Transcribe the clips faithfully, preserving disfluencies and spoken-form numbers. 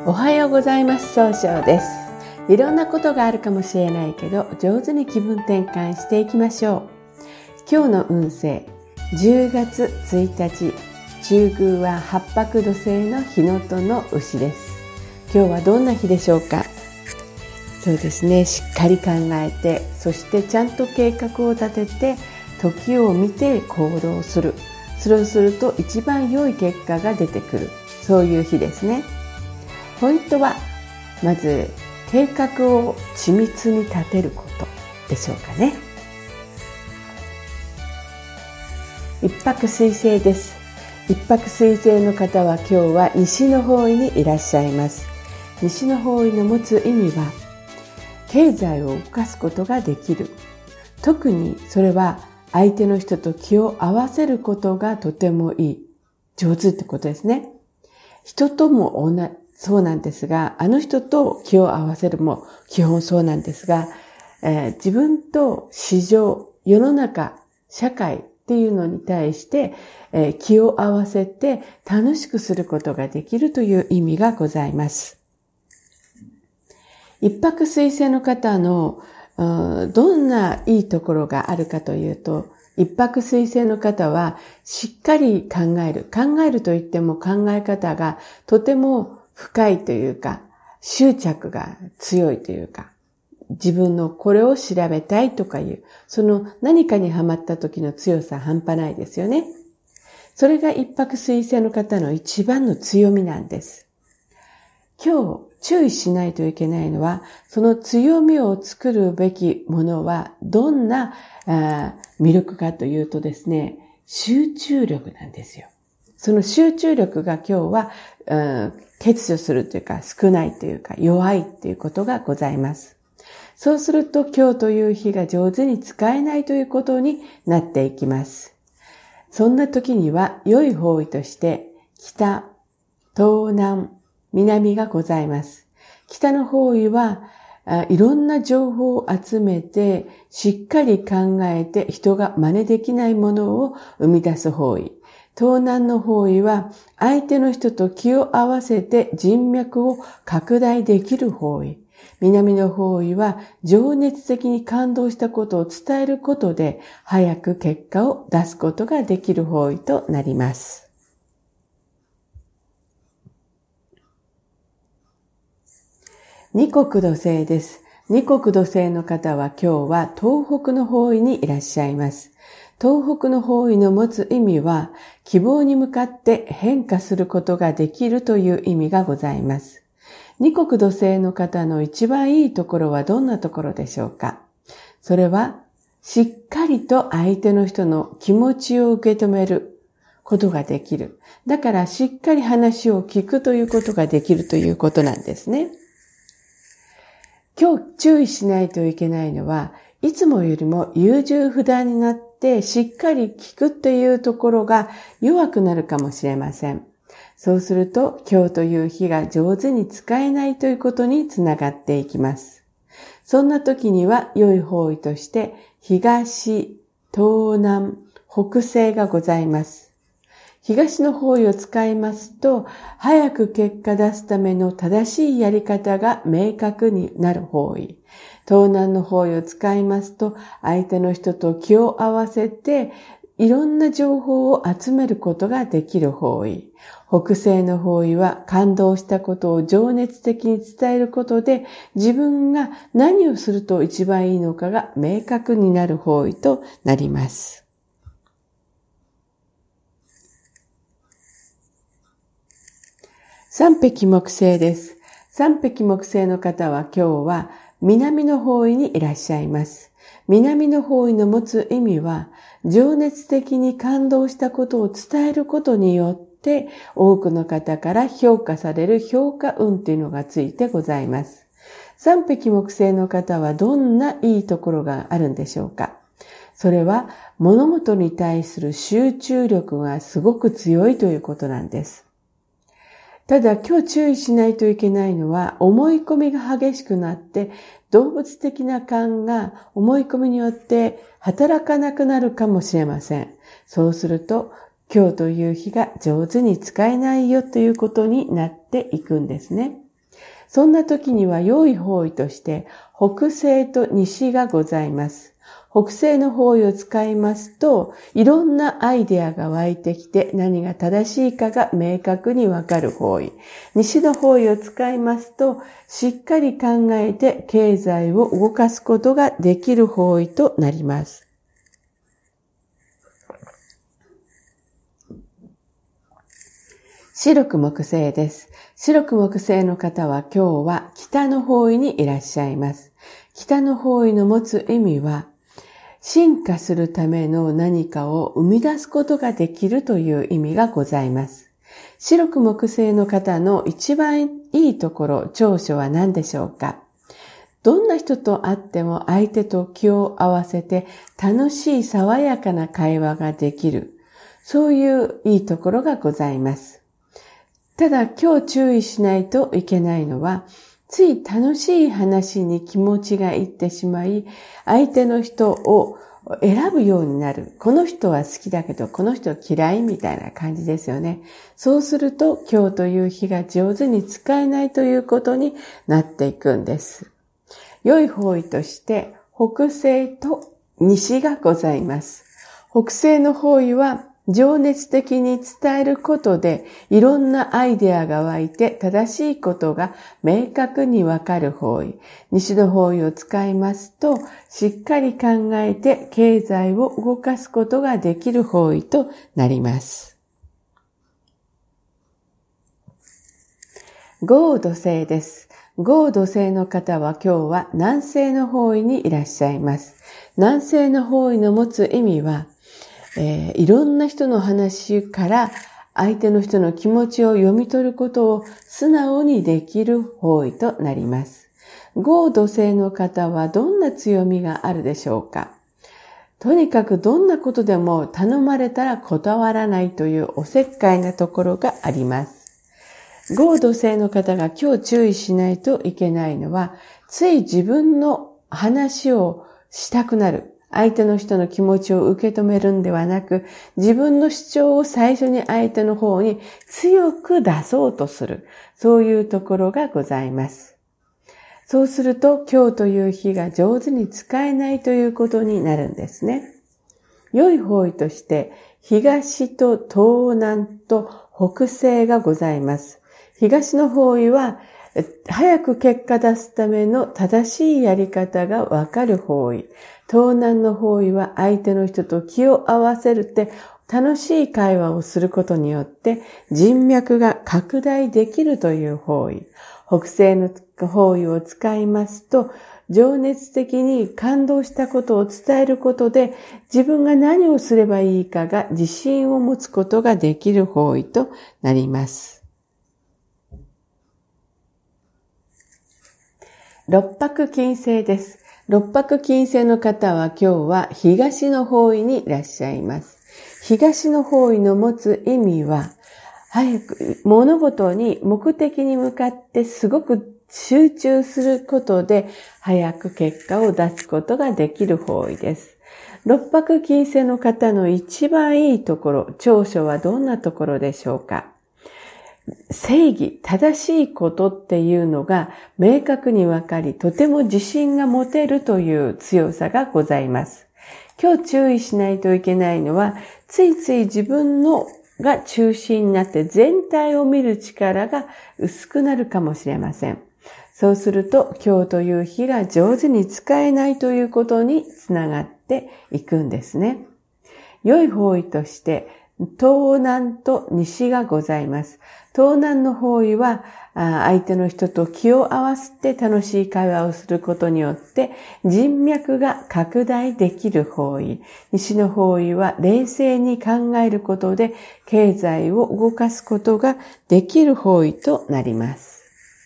おはようございます。総称です。いろんなことがあるかもしれないけど、上手に気分転換していきましょう。今日の運勢、じゅうがつついたち、中宮は八白土星の日のとの牛です。今日はどんな日でしょうか。そうですね、しっかり考えて、そしてちゃんと計画を立てて、時を見て行動する。そうすると一番良い結果が出てくる。そういう日ですね。ポイントは、まず計画を緻密に立てることでしょうかね。一泊水星です。一泊水星の方は今日は西の方位にいらっしゃいます。西の方位の持つ意味は、経済を動かすことができる。特にそれは相手の人と気を合わせることがとてもいい。上手ってことですね。人とも同じそうなんですが、あの人と気を合わせるも基本そうなんですが、えー、自分と市場、世の中、社会っていうのに対して、えー、気を合わせて楽しくすることができるという意味がございます。一泊水星の方の、うん、どんないいところがあるかというと、一泊水星の方はしっかり考える。考えるといっても考え方がとても深いというか、執着が強いというか、自分のこれを調べたいとかいう、その何かにハマった時の強さ半端ないですよね。それが一泊水星の方の一番の強みなんです。今日注意しないといけないのは、その強みを作るべきものはどんな魅力かというとですね、集中力なんですよ。その集中力が今日は、うん、欠如するというか少ないというか弱いということがございます。そうすると今日という日が上手に使えないということになっていきます。そんな時には良い方位として北、東南、南がございます。北の方位はいろんな情報を集めてしっかり考えて人が真似できないものを生み出す方位。東南の方位は相手の人と気を合わせて人脈を拡大できる方位。南の方位は情熱的に感動したことを伝えることで早く結果を出すことができる方位となります。二国土星です。二国土星の方は今日は東北の方位にいらっしゃいます。東北の方位の持つ意味は、希望に向かって変化することができるという意味がございます。二国土星の方の一番いいところはどんなところでしょうか。それは、しっかりと相手の人の気持ちを受け止めることができる。だからしっかり話を聞くということができるということなんですね。今日注意しないといけないのは、いつもよりも優柔不断になってしっかり聞くっていうところが弱くなるかもしれません。そうすると今日という日が上手に使えないということにつながっていきます。そんな時には良い方位として東、東南、北西がございます。東の方位を使いますと、早く結果出すための正しいやり方が明確になる方位。東南の方位を使いますと、相手の人と気を合わせて、いろんな情報を集めることができる方位。北西の方位は感動したことを情熱的に伝えることで、自分が何をすると一番いいのかが明確になる方位となります。三匹木星です。三匹木星の方は今日は南の方位にいらっしゃいます。南の方位の持つ意味は、情熱的に感動したことを伝えることによって多くの方から評価される評価運というのがついてございます。三匹木星の方はどんないいところがあるんでしょうか。それは物事に対する集中力がすごく強いということなんです。ただ今日注意しないといけないのは、思い込みが激しくなって動物的な感が思い込みによって働かなくなるかもしれません。そうすると今日という日が上手に使えないよということになっていくんですね。 そんな時には良い方位として北西と西がございます。北西の方位を使いますと、いろんなアイデアが湧いてきて何が正しいかが明確にわかる方位。西の方位を使いますと、しっかり考えて経済を動かすことができる方位となります。白く木星です。白く木星の方は今日は北の方位にいらっしゃいます。北の方位の持つ意味は、進化するための何かを生み出すことができるという意味がございます。白く木星の方の一番いいところ、長所は何でしょうか？どんな人と会っても相手と気を合わせて楽しい爽やかな会話ができる。そういういいところがございます。ただ今日注意しないといけないのは、つい楽しい話に気持ちがいってしまい、相手の人を選ぶようになる。この人は好きだけど、この人は嫌いみたいな感じですよね。そうすると、今日という日が上手に使えないということになっていくんです。良い方位として、北西と西がございます。北西の方位は、情熱的に伝えることでいろんなアイデアが湧いて正しいことが明確にわかる方位。西の方位を使いますと、しっかり考えて経済を動かすことができる方位となります。豪土星です。豪土星の方は今日は南西の方位にいらっしゃいます。南西の方位の持つ意味は、えー、いろんな人の話から相手の人の気持ちを読み取ることを素直にできる方位となります。豪土星の方はどんな強みがあるでしょうか？とにかくどんなことでも頼まれたら断らないというおせっかいなところがあります。豪土星の方が今日注意しないといけないのは、つい自分の話をしたくなる。相手の人の気持ちを受け止めるんではなく、自分の主張を最初に相手の方に強く出そうとする。そういうところがございます。そうすると、今日という日が上手に使えないということになるんですね。良い方位として、東と東南と北西がございます。東の方位は、早く結果出すための正しいやり方がわかる方位。東南の方位は相手の人と気を合わせるって楽しい会話をすることによって人脈が拡大できるという方位。北西の方位を使いますと、情熱的に感動したことを伝えることで自分が何をすればいいかが自信を持つことができる方位となります。六白金星です。六白金星の方は今日は東の方位にいらっしゃいます。東の方位の持つ意味は、早く物事に目的に向かってすごく集中することで早く結果を出すことができる方位です。六白金星の方の一番いいところ、長所はどんなところでしょうか？正義、正しいことっていうのが明確にわかり、とても自信が持てるという強さがございます。今日注意しないといけないのは、ついつい自分のが中心になって全体を見る力が薄くなるかもしれません。そうすると今日という日が上手に使えないということにつながっていくんですね。良い方位として東南と西がございます。東南の方位は相手の人と気を合わせて楽しい会話をすることによって人脈が拡大できる方位。西の方位は冷静に考えることで経済を動かすことができる方位となります。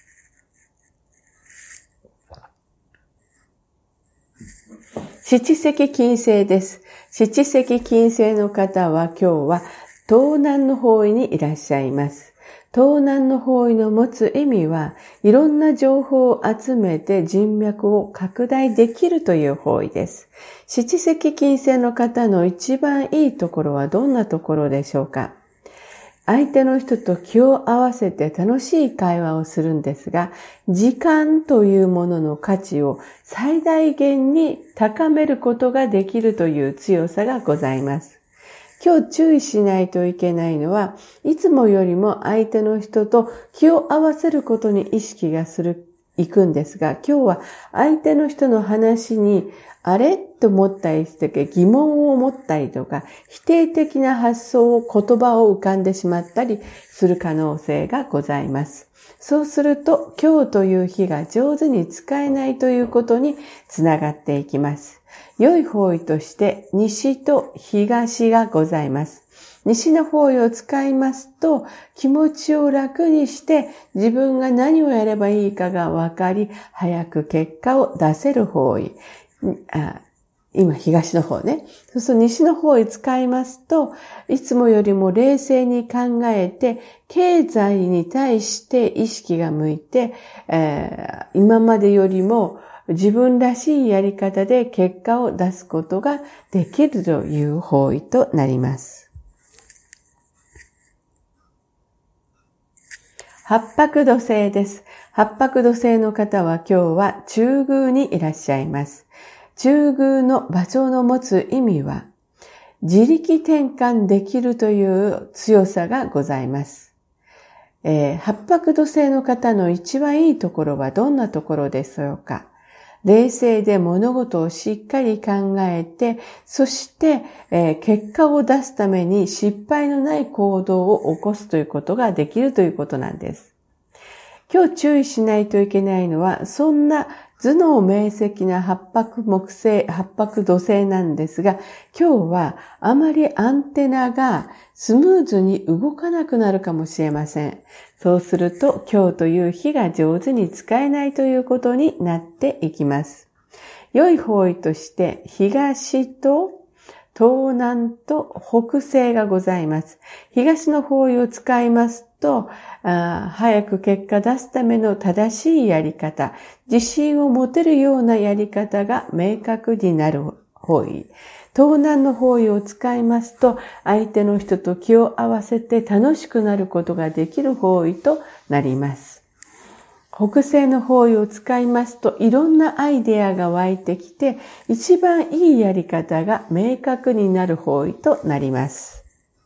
七石金星です。七石金星の方は今日は東南の方位にいらっしゃいます。東南の方位の持つ意味はいろんな情報を集めて人脈を拡大できるという方位です。七石金星の方の一番いいところはどんなところでしょうか？ 相手の人と気を合わせて楽しい会話をするんですが、時間というものの価値を最大限に高めることができるという強さがございます。今日注意しないといけないのは、いつもよりも相手の人と気を合わせることに意識がする、いくんですが、今日は相手の人の話にあれと思ったりして疑問を持ったりとか、否定的な発想を言葉を浮かんでしまったりする可能性がございます。そうすると今日という日が上手に使えないということにつながっていきます。良い方位として西と東がございます。西の方位を使いますと気持ちを楽にして自分が何をやればいいかが分かり早く結果を出せる方位。あ今東の方ね。そうすると西の方位使いますといつもよりも冷静に考えて経済に対して意識が向いて、えー、今までよりも自分らしいやり方で結果を出すことができるという方位となります。八白土星です。八白土星の方は今日は中宮にいらっしゃいます。中宮の場所の持つ意味は、自力転換できるという強さがございます。えー、八白土星の方の一番いいところはどんなところでしょうか。冷静で物事をしっかり考えて、そして、えー、結果を出すために失敗のない行動を起こすということができるということなんです。今日注意しないといけないのは、そんな頭脳明晰な八白木星、八白土星なんですが、今日はあまりアンテナがスムーズに動かなくなるかもしれません。そうすると今日という日が上手に使えないということになっていきます。良い方位として東と東南と北西がございます。東の方位を使いますと、あ早く結果出すための正しいやり方、自信を持てるようなやり方が明確になる方位。東南の方位を使いますと、相手の人と気を合わせて楽しくなることができる方位となります。北西の方位を使いますと、いろんなアイデアが湧いてきて、一番いいやり方が明確になる方位となります。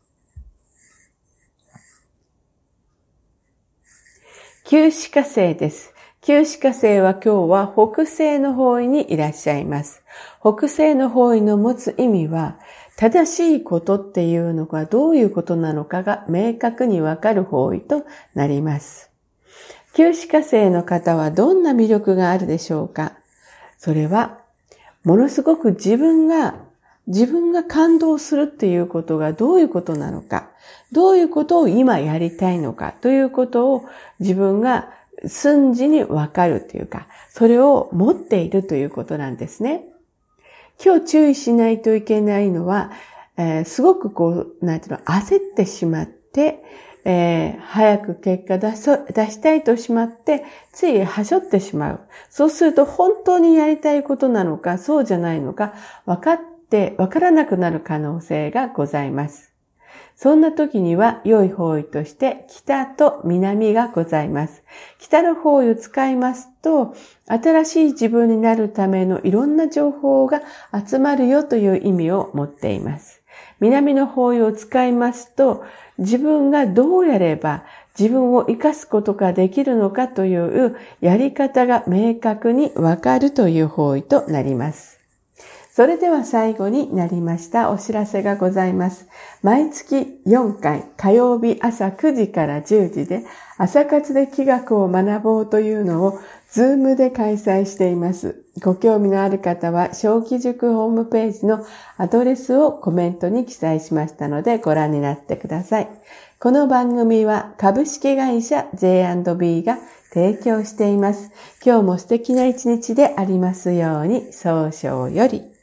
旧歯科星です。旧歯科星は今日は北西の方位にいらっしゃいます。北西の方位の持つ意味は、正しいことっていうのがどういうことなのかが明確にわかる方位となります。旧歯科星の方はどんな魅力があるでしょうか。それは、ものすごく自分が、自分が感動するっていうことがどういうことなのか、どういうことを今やりたいのかということを自分が瞬時にわかるというか、それを持っているということなんですね。今日注意しないといけないのは、えー、すごくこう、なんていうの、焦ってしまって、えー、早く結果出そ、出したいとしまって、ついはしょってしまう。そうすると本当にやりたいことなのか、そうじゃないのか、分かって、分からなくなる可能性がございます。そんな時には良い方位として北と南がございます。北の方位を使いますと、新しい自分になるためのいろんな情報が集まるよという意味を持っています。南の方位を使いますと、自分がどうやれば自分を生かすことができるのかというやり方が明確にわかるという方位となります。それでは最後になりましたお知らせがございます。毎月よんかい火曜日朝くじからじゅうじで朝活で気学を学ぼうというのをズームで開催しています。ご興味のある方は小規塾ホームページのアドレスをコメントに記載しましたのでご覧になってください。この番組は株式会社 ジェイアンドビー が提供しています。今日も素敵な一日でありますように、早々より。